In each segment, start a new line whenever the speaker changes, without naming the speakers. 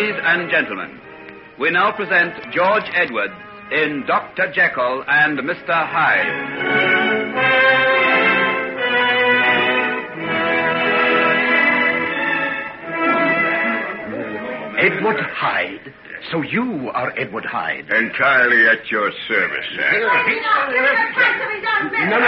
Ladies and gentlemen, we now present George Edwards in Dr. Jekyll and Mr. Hyde.
Edward Hyde? So you are Edward Hyde?
Entirely at your service, sir.
No.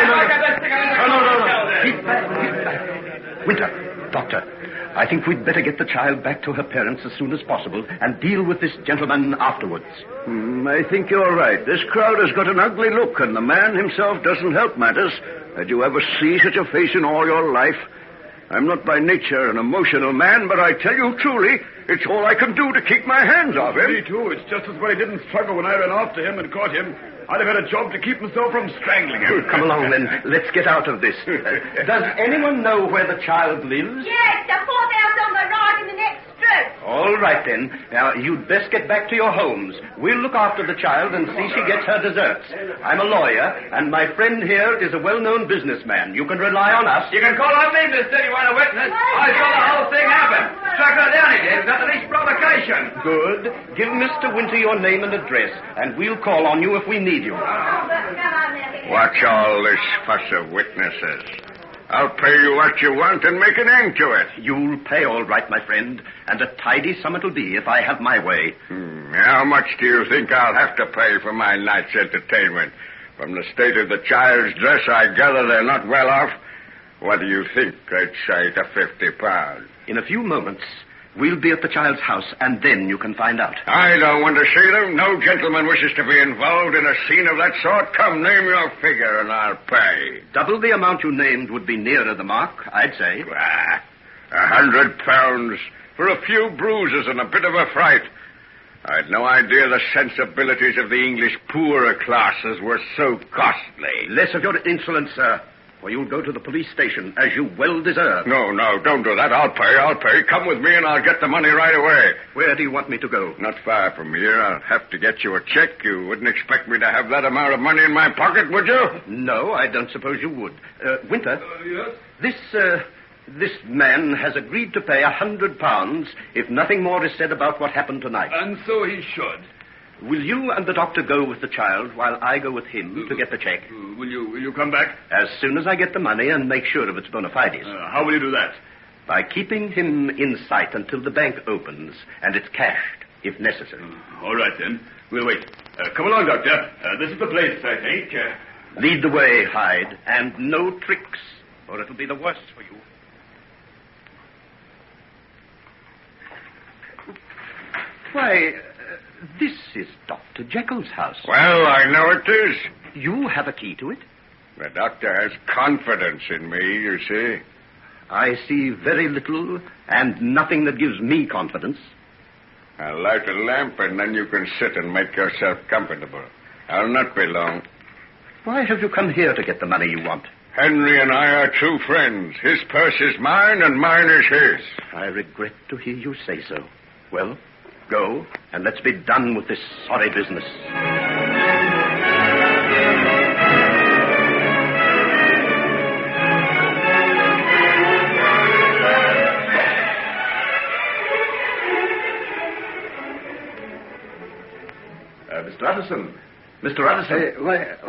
Keep back. Winter, Doctor, I think we'd better get the child back to her parents as soon as possible and deal with this gentleman afterwards.
I think you're right. This crowd has got an ugly look, and the man himself doesn't help matters. Did you ever see such a face in all your life? I'm not by nature an emotional man, but I tell you truly, it's all I can do to keep my hands off him.
Me too. It's just as well he didn't struggle when I ran after him and caught him. I'd have had a job to keep myself from strangling him.
Come along, then. Let's get out of this. Does anyone know where the child lives?
Yes, the 4th house on the right in the next street.
All right, then. Now, you'd best get back to your homes. We'll look after the child and see she gets her deserts. I'm a lawyer, and my friend here is a well-known businessman. You can rely on us.
You can call on me, mister, if you want a witness. I saw the whole thing happen. Struck her down, he did, without the least provocation.
Good. Give Mr. Winter your name and address, and we'll call on you if we need you.
Watch all this fuss of witnesses. I'll pay you what you want and make an end to it.
You'll pay all right, my friend, and a tidy sum it'll be if I have my way.
How much do you think I'll have to pay for my night's entertainment? From the state of the child's dress, I gather they're not well off. What do you think? I'd say to £50.
In a few moments, we'll be at the child's house, and then you can find out.
I don't want to see them. No gentleman wishes to be involved in a scene of that sort. Come, name your figure, and I'll pay.
Double the amount you named would be nearer the mark, I'd say.
£100 for a few bruises and a bit of a fright. I'd no idea the sensibilities of the English poorer classes were so costly.
Less of your insolence, sir, or you'll go to the police station, as you well deserve.
No, don't do that. I'll pay. Come with me and I'll get the money right away.
Where do you want me to go?
Not far from here. I'll have to get you a check. You wouldn't expect me to have that amount of money in my pocket, would you?
No, I don't suppose you would. Winter?
Yes?
This man has agreed to pay £100 if nothing more is said about what happened tonight.
And so he should.
Will you and the doctor go with the child while I go with him to get the check?
Will you come back?
As soon as I get the money and make sure of its bona fides.
How will you do that?
By keeping him in sight until the bank opens and it's cashed, if necessary.
All right, then. We'll wait. Come along, Doctor. This is the place, I think.
Lead the way, Hyde, and no tricks, or it'll be the worse for you. Why, this is Dr. Jekyll's house.
Well, I know it is.
You have a key to it?
The doctor has confidence in me, you see.
I see very little and nothing that gives me confidence.
I'll light a lamp and then you can sit and make yourself comfortable. I'll not be long.
Why have you come here to get the money you want?
Henry and I are true friends. His purse is mine and mine is his.
I regret to hear you say so. Well, go, and let's be done with this sorry business.
Mr. Addison. Mr. Addison.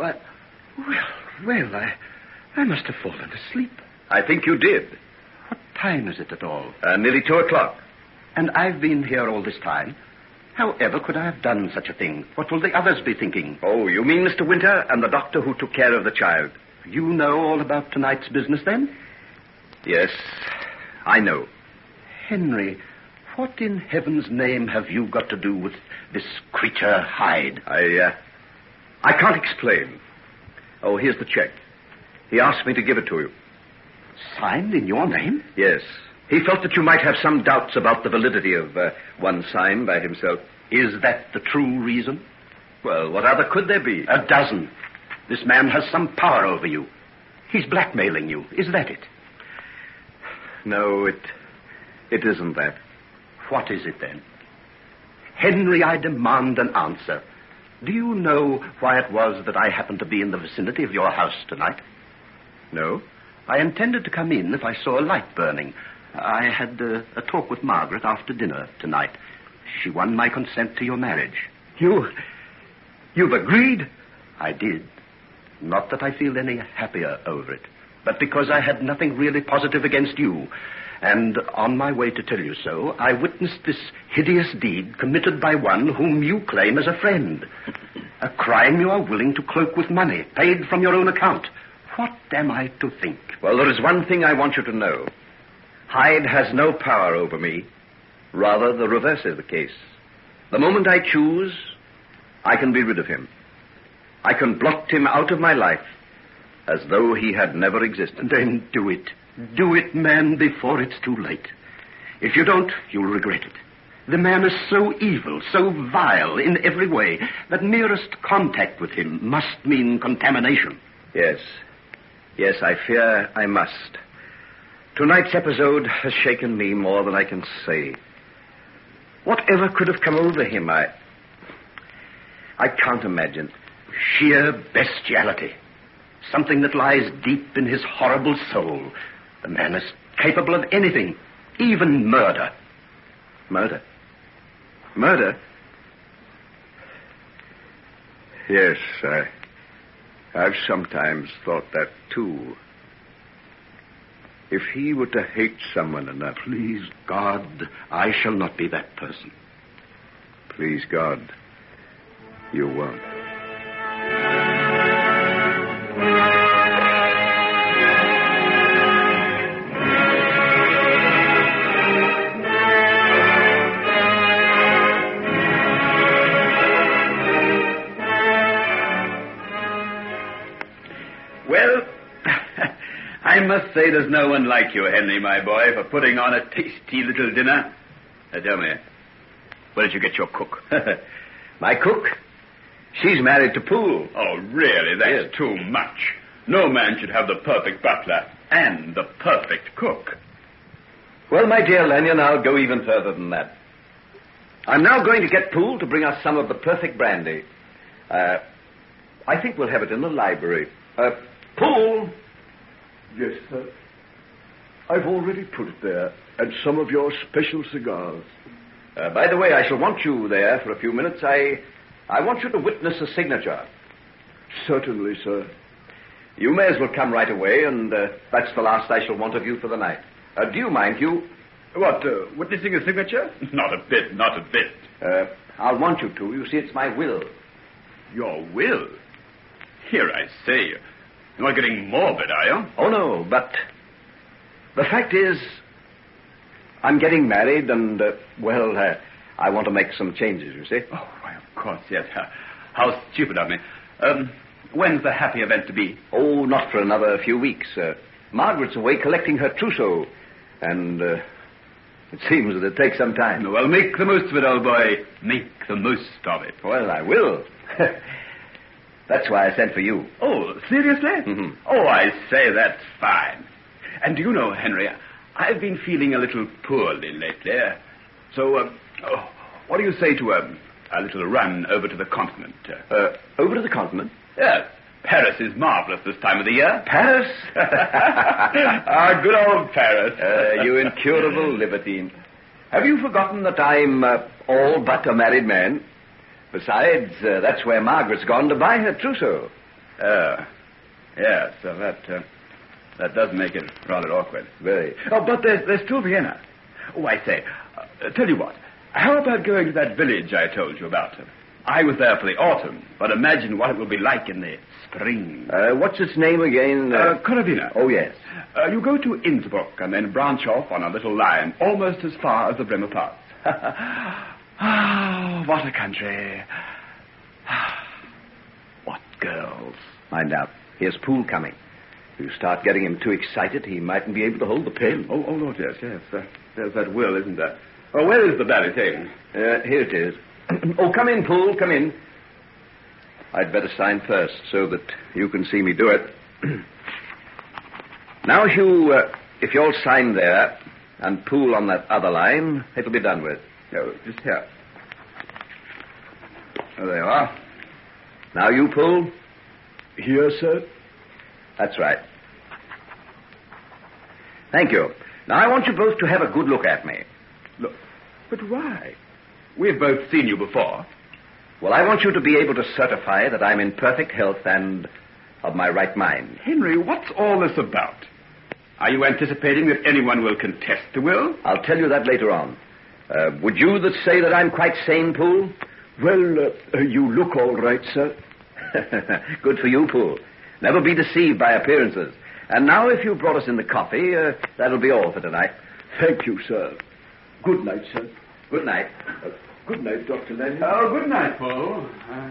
Well, I must have fallen asleep.
I think you did.
What time is it at all?
Nearly 2:00.
And I've been here all this time. However could I have done such a thing? What will the others be thinking?
Oh, you mean Mr. Winter and the doctor who took care of the child?
You know all about tonight's business, then?
Yes, I know.
Henry, what in heaven's name have you got to do with this creature Hyde?
I can't explain. Oh, here's the check. He asked me to give it to you.
Signed in your name?
Yes. He felt that you might have some doubts about the validity of one signed by himself.
Is that the true reason?
Well, what other could there be?
A dozen. This man has some power over you. He's blackmailing you. Is that it?
No, it isn't that.
What is it, then? Henry, I demand an answer. Do you know why it was that I happened to be in the vicinity of your house tonight?
No.
I intended to come in if I saw a light burning. I had a talk with Margaret after dinner tonight. She won my consent to your marriage. You've agreed? I did. Not that I feel any happier over it, but because I had nothing really positive against you. And on my way to tell you so, I witnessed this hideous deed committed by one whom you claim as a friend. A crime you are willing to cloak with money, paid from your own account. What am I to think?
Well, there is one thing I want you to know. Hyde has no power over me. Rather, the reverse is the case. The moment I choose, I can be rid of him. I can blot him out of my life as though he had never existed.
Then do it. Do it, man, before it's too late. If you don't, you'll regret it. The man is so evil, so vile in every way, that merest contact with him must mean contamination.
Yes. Yes, I fear I must. Tonight's episode has shaken me more than I can say. Whatever could have come over him, I can't imagine.
Sheer bestiality. Something that lies deep in his horrible soul. The man is capable of anything, even murder.
Murder? Murder? Yes, I've sometimes thought that, too. If he were to hate someone enough...
Please, God, I shall not be that person.
Please, God, you won't.
Well, I must say there's no one like you, Henry, my boy, for putting on a tasty little dinner. Tell me, where did you get your cook?
My cook? She's married to Poole.
Oh, really? That's too much. No man should have the perfect butler and the perfect cook.
Well, my dear Lanyon, I'll go even further than that. I'm now going to get Poole to bring us some of the perfect brandy. I think we'll have it in the library. Poole!
Yes, sir. I've already put it there, and some of your special cigars.
By the way, I shall want you there for a few minutes. I want you to witness a signature.
Certainly, sir.
You may as well come right away, and that's the last I shall want of you for the night. Do you mind, Hugh?
What, witnessing a signature? Not a bit, not a bit.
I'll want you to. You see, it's my will.
Your will? Here, I say, you're not getting morbid, are you?
Oh, no, but the fact is, I'm getting married, and, I want to make some changes, you see.
Oh, why, of course, yes. How stupid of me. When's the happy event to be?
Oh, not for another few weeks. Margaret's away collecting her trousseau, and it seems that it takes some time.
Well, make the most of it, old boy. Make the most of it.
Well, I will. That's why I sent for you.
Oh, seriously?
Mm-hmm.
Oh, I say, that's fine. And do you know, Henry, I've been feeling a little poorly lately. So, what do you say to a little run over to the continent?
Over to the continent?
Yes. Paris is marvelous this time of the year.
Paris?
Good old Paris.
You incurable libertine. Have you forgotten that I'm all but a married man? Besides, that's where Margaret's gone to buy her trousseau.
Yes, so that does make it rather awkward.
Very.
Oh, but there's still Vienna. Oh, I say, tell you what, how about going to that village I told you about? I was there for the autumn, but imagine what it will be like in the spring.
What's its name again?
Corvina.
Oh, yes.
You go to Innsbruck and then branch off on a little line almost as far as the Bremer Pass. Ah, what a country. What girls.
Mind out. Here's Poole coming. If you start getting him too excited, he mightn't be able to hold the pen.
Oh, Lord, yes. There's that will, isn't there? Oh, where is the bally thing?
Here it is. Oh, come in, Poole, come in. I'd better sign first so that you can see me do it. Now, Hugh, if you'll sign there and Poole on that other line, it'll be done with.
Oh, just here. Oh, there you are.
Now you, Poole.
Here, sir.
That's right. Thank you. Now, I want you both to have a good look at me.
Look, but why? We've both seen you before.
Well, I want you to be able to certify that I'm in perfect health and of my right mind.
Henry, what's all this about? Are you anticipating that anyone will contest the will?
I'll tell you that later on. Would you say that I'm quite sane, Poole?
Well, you look all right, sir.
Good for you, Poole. Never be deceived by appearances. And now, if you brought us in the coffee, that'll be all for tonight.
Thank you, sir. Good night, sir.
Good night.
Good night, Dr. Lenny.
Oh, good night, Paul.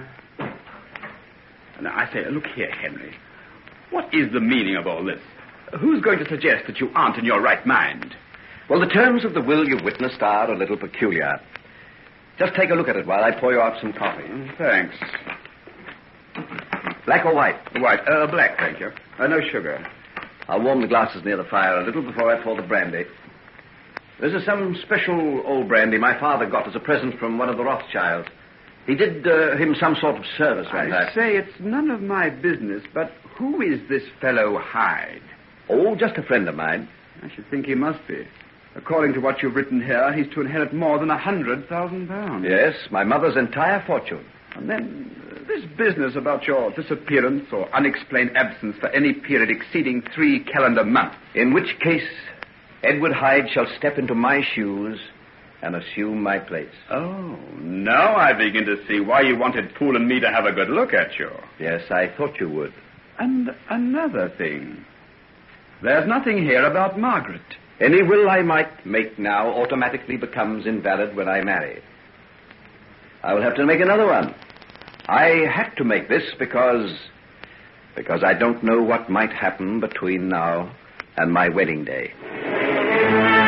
Now, I say, look here, Henry. What is the meaning of all this? Who's going to suggest that you aren't in your right mind?
Well, the terms of the will you've witnessed are a little peculiar. Just take a look at it while I pour you out some coffee.
Thanks.
Black or white?
White. Black, thank you. No sugar.
I'll warm the glasses near the fire a little before I pour the brandy. This is some special old brandy my father got as a present from one of the Rothschilds. He did him some sort of service one time.
I say, it's none of my business, but who is this fellow Hyde?
Oh, just a friend of mine.
I should think he must be. According to what you've written here, he's to inherit more than £100,000.
Yes, my mother's entire fortune.
And then this business about your disappearance or unexplained absence for any period exceeding 3 calendar months.
In which case, Edward Hyde shall step into my shoes and assume my place.
Oh, now I begin to see why you wanted Poole and me to have a good look at you.
Yes, I thought you would.
And another thing. There's nothing here about Margaret.
Any will I might make now automatically becomes invalid when I marry. I will have to make another one. I had to make this because I don't know what might happen between now and my wedding day.